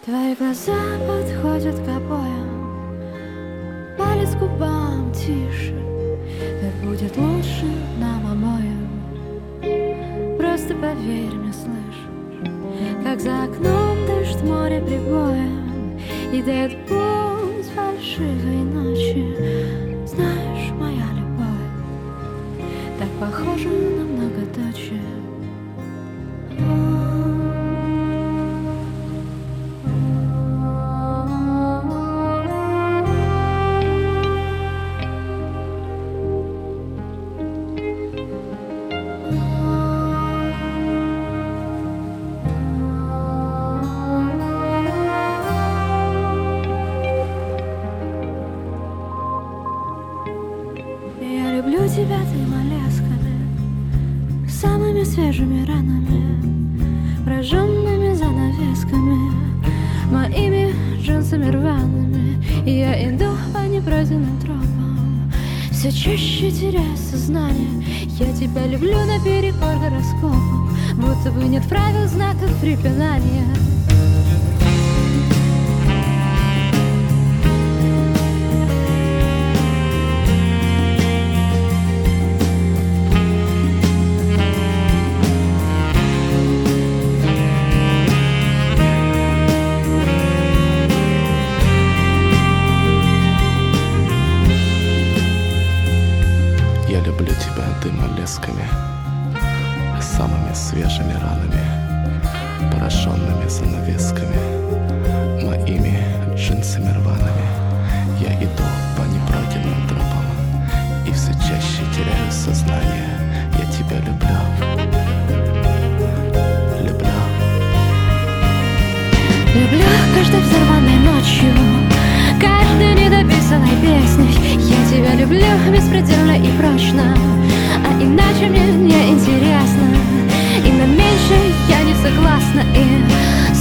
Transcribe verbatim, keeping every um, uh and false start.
Твои глаза подходят к обоям, палец к губам тише. Так будет лучше нам обоим. Просто поверь мне, слышишь, как за окном дождь, море прибоем и дает путь фальшивой ночи. Знаешь, моя любовь так похожа на многоточие. Я люблю тебя тремя лесками, самыми свежими ранами, прожженными занавесками, моими джинсами рваными. И я иду по непройденным тропам, все чаще теряя сознание. Я тебя люблю наперекор гороскопам, будто бы нет правил, знаков препинания. Я люблю тебя дымолесками, самыми свежими ранами, пораженными занавесками, моими джинсами рваными. Я иду по непройденным тропам и все чаще теряю сознание. Я тебя люблю, люблю. Люблю каждой взорванной ночью, каждой недописанной песней. Я тебя люблю беспредельно и прочно, а иначе мне не интересно. И на меньшее я не согласна. И